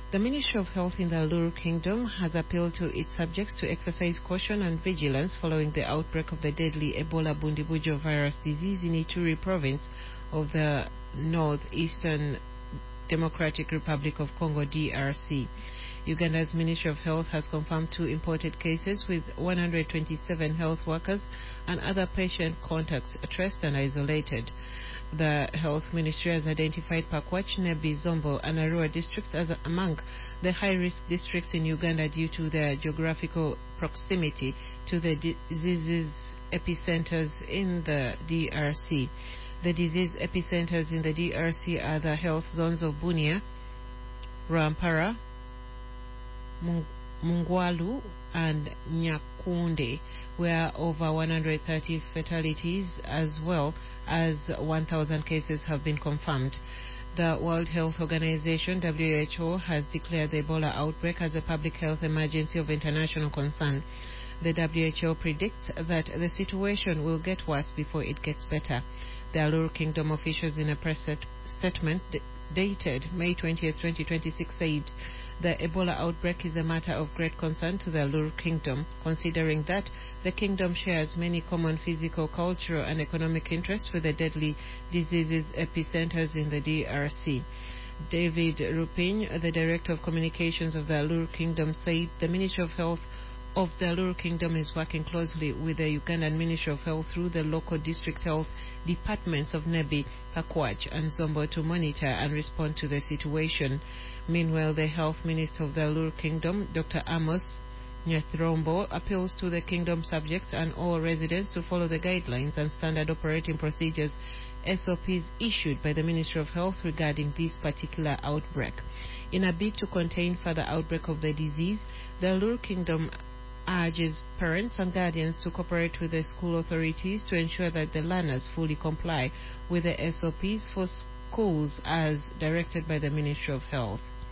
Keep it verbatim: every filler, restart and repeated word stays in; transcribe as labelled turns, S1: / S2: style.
S1: The Ministry of Health in the Uluru Kingdom has appealed to its subjects to exercise caution and vigilance following the outbreak of the deadly Ebola Bundibujo virus disease in Ituri province of the northeastern Democratic Republic of Congo, D R C. Uganda's Ministry of Health has confirmed two imported cases with one hundred twenty-seven health workers and other patient contacts traced and isolated. The Health Ministry has identified Pakwach, Nebi, Zombo, and Arua districts as among the high-risk districts in Uganda due to their geographical proximity to the disease epicenters in the D R C. The disease epicenters in the D R C are the health zones of Bunia, Rampara, Mungwalu, and Nyakunde, where over one hundred thirty fatalities as well as one thousand cases have been confirmed. The World Health Organization, W H O, has declared the Ebola outbreak as a public health emergency of international concern. The W H O predicts that the situation will get worse before it gets better. The Uluru Kingdom officials in a press statement dated May twentieth, twenty twenty-six said the Ebola outbreak is a matter of great concern to the Uluru Kingdom, considering that the kingdom shares many common physical, cultural, and economic interests with the deadly diseases epicenters in the D R C. David Rupin, the Director of Communications of the Uluru Kingdom, said the Ministry of Health of the Uluru Kingdom is working closely with the Ugandan Ministry of Health through the local district health departments of Nebi, Pakwach, and Zombo to monitor and respond to the situation. Meanwhile, the Health Minister of the Uluru Kingdom, Doctor Amos Nyathrombo, appeals to the kingdom subjects and all residents to follow the guidelines and standard operating procedures S O Ps issued by the Ministry of Health regarding this particular outbreak. In a bid to contain further outbreak of the disease, the Uluru Kingdom urges parents and guardians to cooperate with the school authorities to ensure that the learners fully comply with the S O Ps for schools as directed by the Ministry of Health.